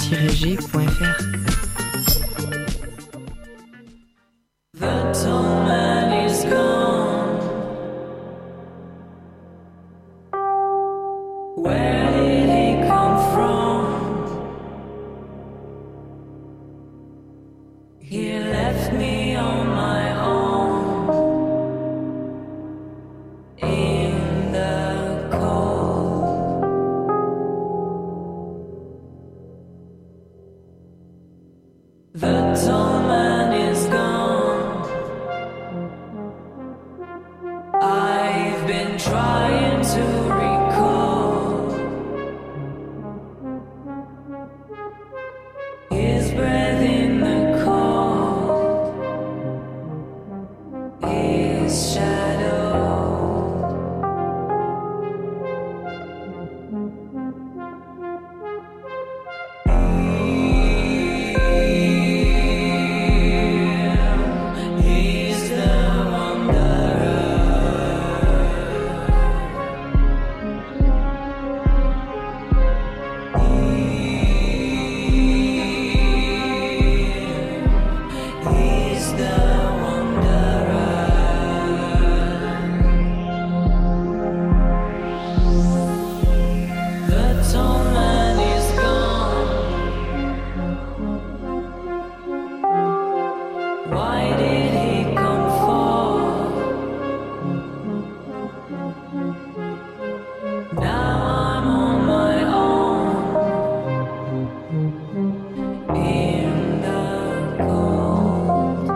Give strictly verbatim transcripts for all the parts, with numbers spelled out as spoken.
tiret g point f r. The tall man is gone. Where did he come from? He left me on my own in the cold. The tall man is gone. I've been trying to recall his breath in the cold, his shadow. He's the wanderer. He's the wanderer. The tall man is gone. Why did he come for? Now I'm on my own in the cold.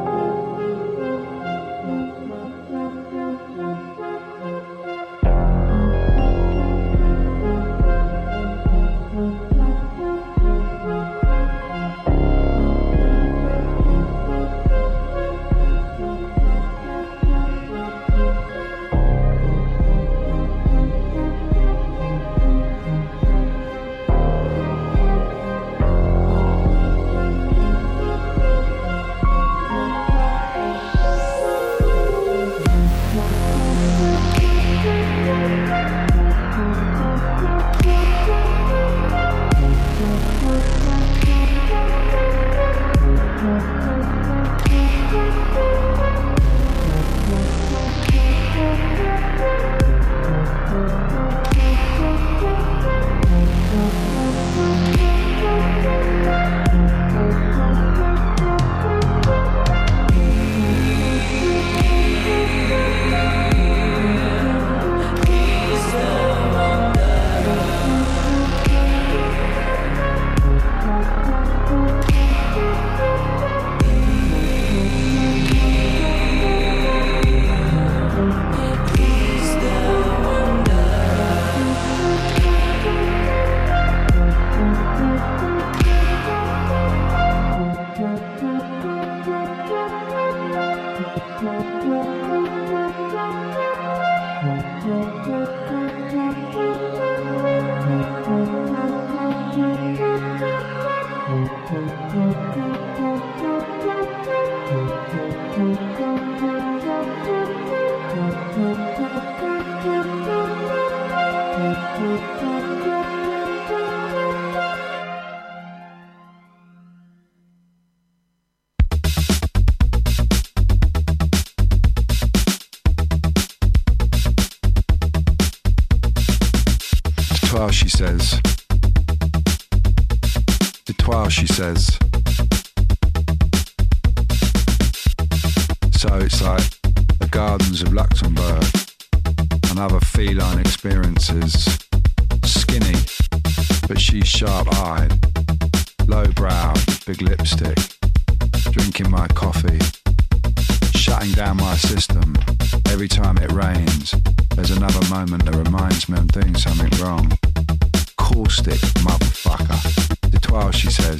He's the wanderer. He's the Dites-toi, she says. Dites-toi, she says. So it's like the gardens of Luxembourg and other feline experiences. Skinny, but she's sharp-eyed, low-browed, with big lipstick, drinking my coffee, shutting down my system. Every time it rains, there's another moment that reminds me I'm doing something wrong. Caustic motherfucker. Dites-toi, she says.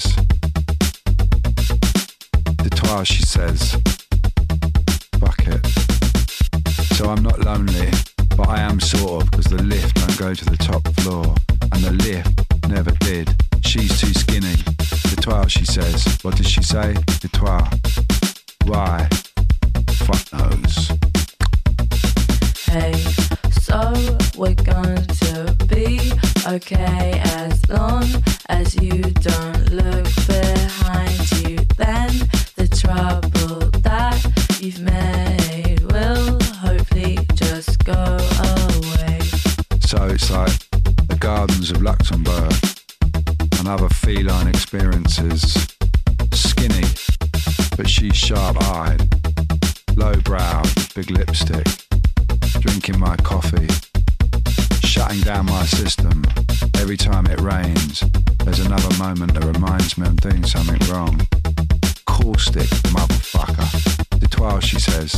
Dites-toi, she says. Fuck it. So I'm not lonely, but I am sort of, because the lift don't go to the top floor, and the lift never did. She's too skinny. Dites-toi, she says. What did she say? Dites-toi. Why? Fuck knows. Hey, so we're going to be okay as long as you don't look behind you, then the trouble that you've made will hopefully just go away. So it's like the gardens of Luxembourg and other feline experiences. Skinny, but she's sharp-eyed, low-browed, with big lipstick, drinking my coffee, shutting down my system. Every time it rains, there's another moment that reminds me I'm doing something wrong. Caustic, motherfucker. De toi, she says.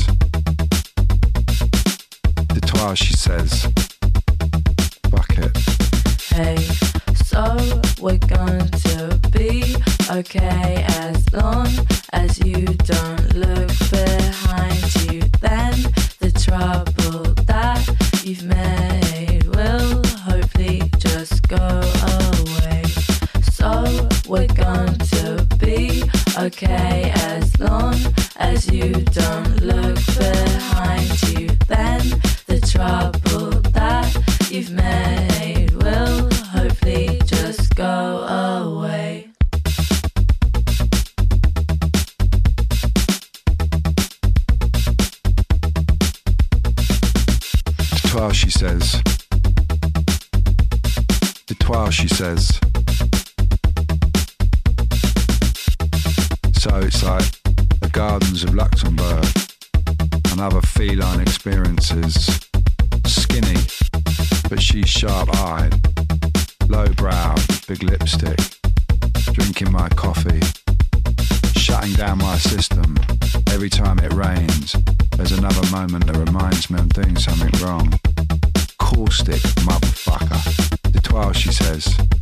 De toi, she says. Fuck it. Hey, so we're going to be okay as long as you don't look behind you, then the trouble that you've made will hopefully just go away. So we're going to be okay as long as you don't look behind you, then the trouble that you've made will hopefully just go away. De toi, she says. De toi, she says. So it's like the gardens of Luxembourg and other feline experiences. Skinny, but she's sharp-eyed, low-browed, with big lipstick, drinking my coffee, shutting down my system. Every time it rains, there's another moment that reminds me I'm doing something wrong. Caustic, motherfucker. De toi, she says.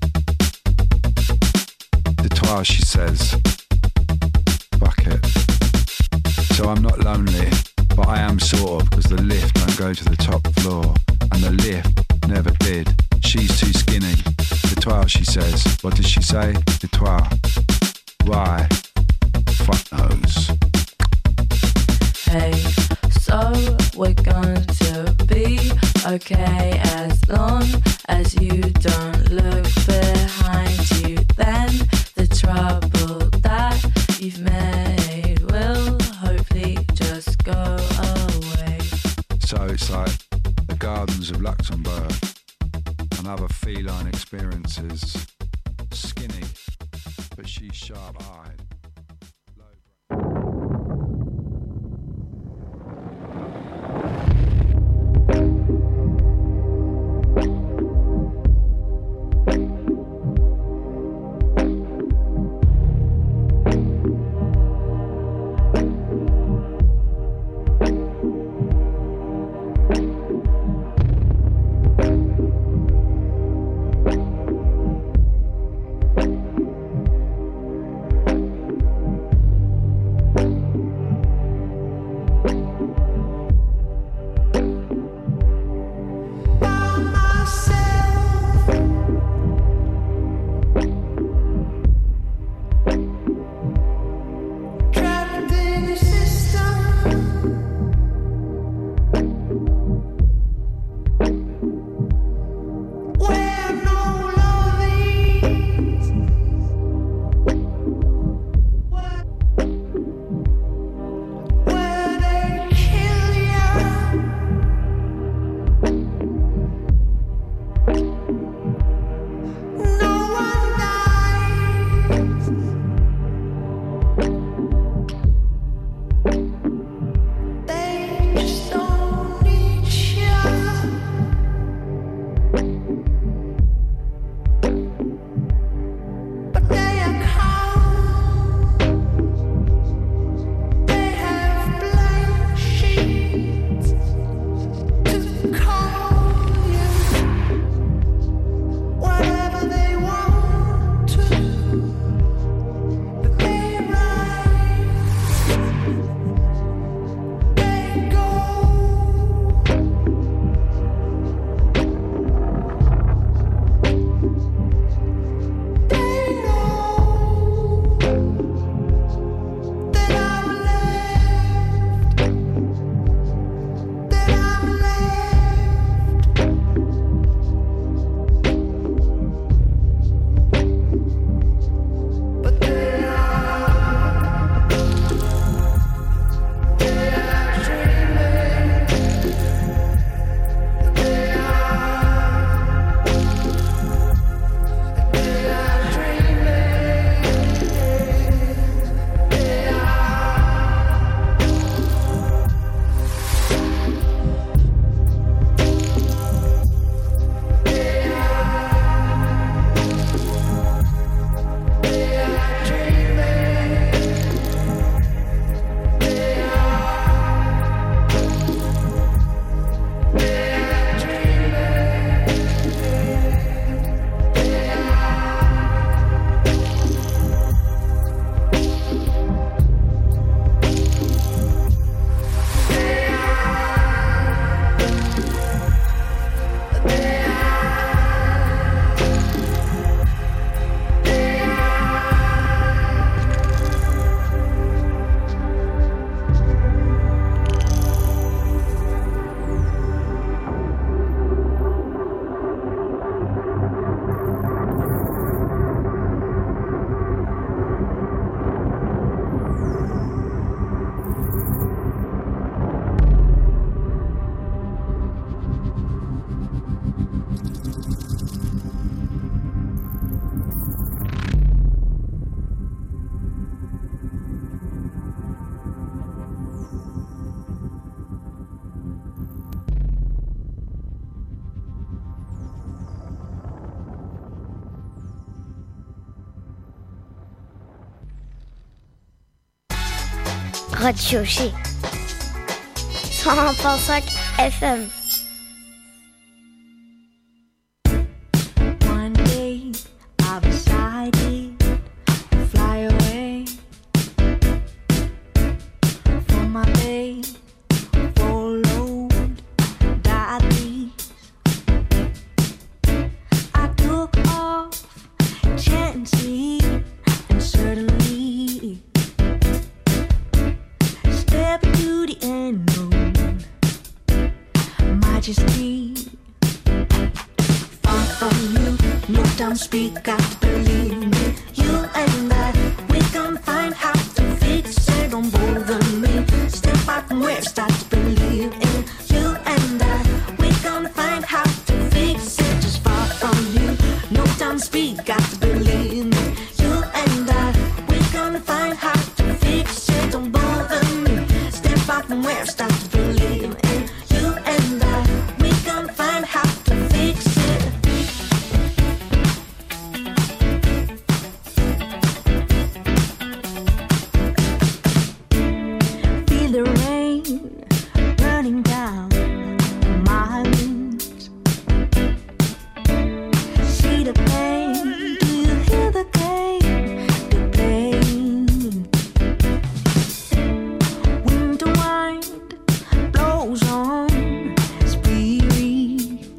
De toi, she says. Fuck it. So I'm not lonely, but I am sort of, because the lift don't go to the top floor, and the lift never did. She's too skinny. De toi, she says. What did she say? De toi. Why? Fuck knows. Hey, so we're going to be okay as long as you don't look behind you, then the trouble that you've made will hopefully just go away. So it's like the gardens of Luxembourg and other feline experiences. Skinny, but she's sharp-eyed. Radio G. cent un virgule cinq F M. One day I've decided to fly away from my bed, followed daddies. I took off gently and suddenly step to the unknown. Majesty, far from you, no time speak, got to believe me. You and I, we can find how to fix it, don't bother me. Step back from where start to believe in. You and I, we can find how to fix it, just far from you, no time speak, got to believe me. You and I, we can find how to fix it, don't bother me. Step back from where start to believe in. You and I, we can find how to fix it. Feel the rain running down my wings. See the pain, do you hear the game? The pain. Winter wind blows on spirits,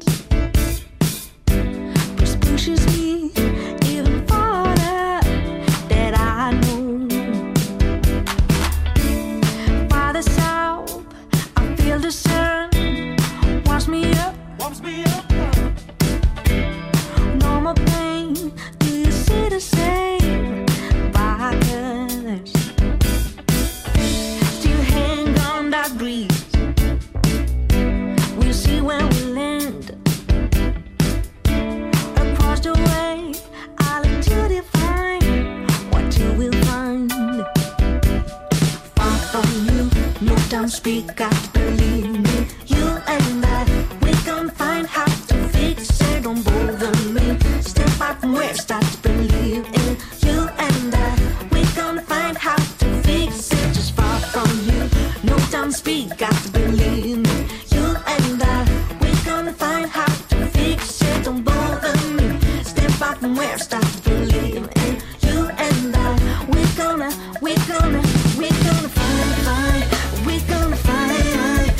just pushes me even farther that I know. Farther south, I feel the sun warms me up, warms me up. No more pain, do you see the same? By colors, still hang on that breeze. We'll see when we land. Across the way, I look to define what you will find. Far from you, no time speak, got to believe me. You and I, we can find how to fix it, don't bother me. Step back from where start to believe in. You and I, we can find how to fix it, just far from you, no time speak, got to believe me. You and I, we can find how to fix it, don't bother me. Step back from where start to believe in. You and I, we gonna, we gonna, we gonna find, find, we gonna find, find.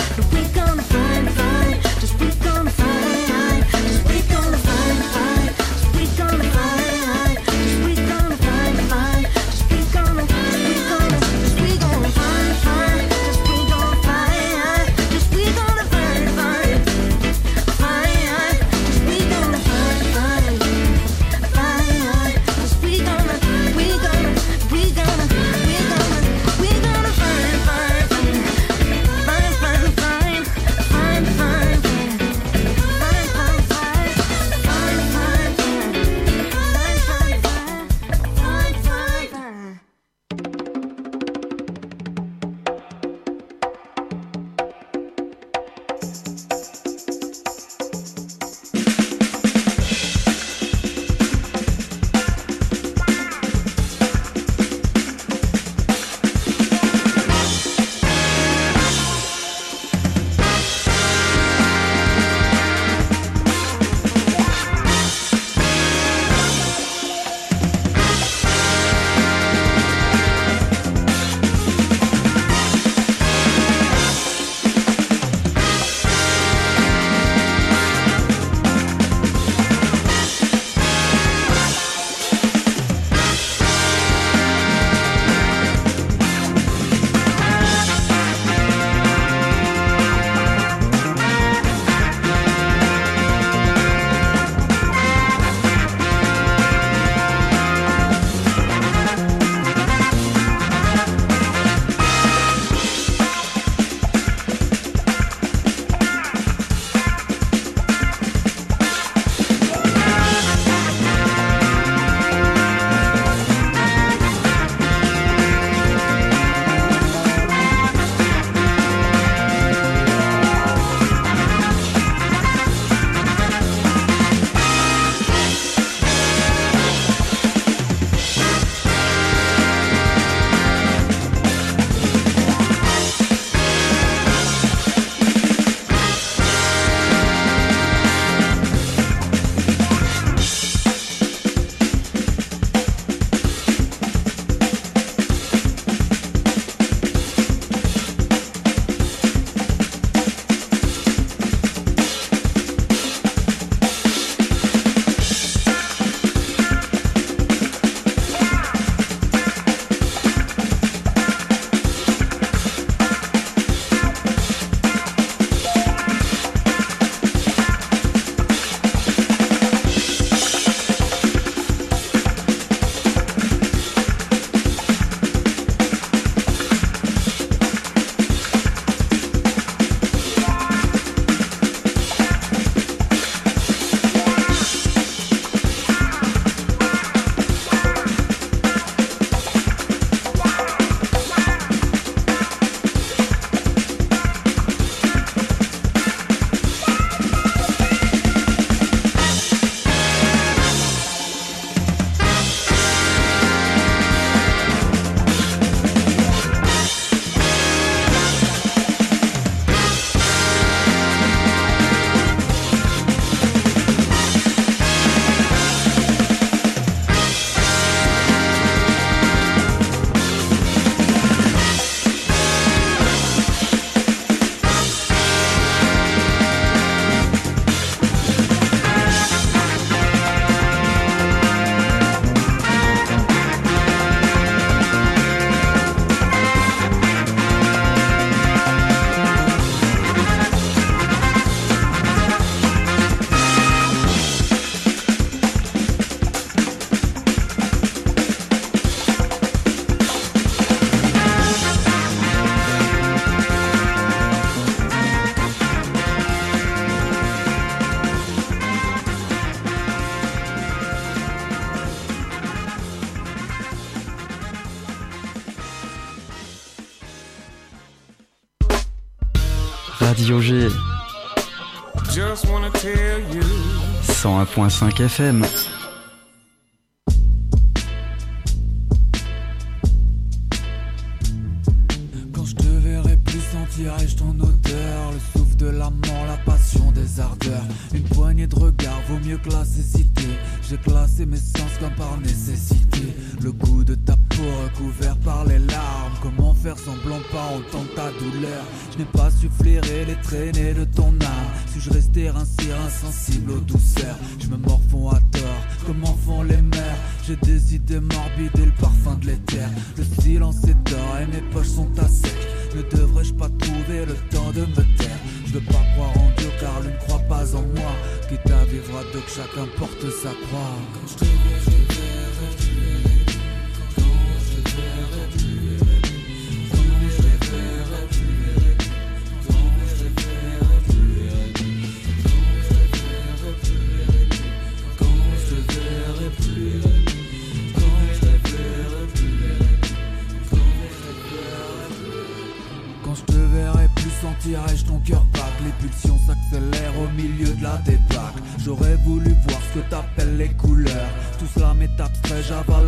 Radio G. cent un virgule cinq F M. Quand je te verrai plus, sentirai-je ton odeur, le souffle de l'amant, la passion des ardeurs. Une poignée de regards vaut mieux que la cécité. J'ai classé mes sens comme par nécessité. Le goût de ta peau recouvert par les larmes. Comment faire semblant pas entendre ta douleur? Je n'ai pas su flairer les traînées de ton âme. Suis-je rester ainsi insensible aux douceurs? Je me morfonds à tort, comment font les mères? J'ai des idées morbides et le parfum de l'éther. Le silence est d'or et mes poches sont à sec. Ne devrais-je pas trouver le temps de me taire? Je veux pas croire en Dieu car lui ne croit pas en moi. Quitte à vivre à deux, que chacun porte sa croix. Quand je te verrai, je te verrai plus. Quand je te verrai plus. Quand je te verrai plus. Quand je te verrai plus. Quand je te verrai plus. Quand je te verrai plus. Quand je te verrai plus. Quand je te verrai plus, sentirai-je ton cœur battre? Les pulsions s'accélèrent au milieu de la débâcle. J'aurais voulu voir ce que t'appelles les couleurs. Tout cela m'est abstrait, j'avale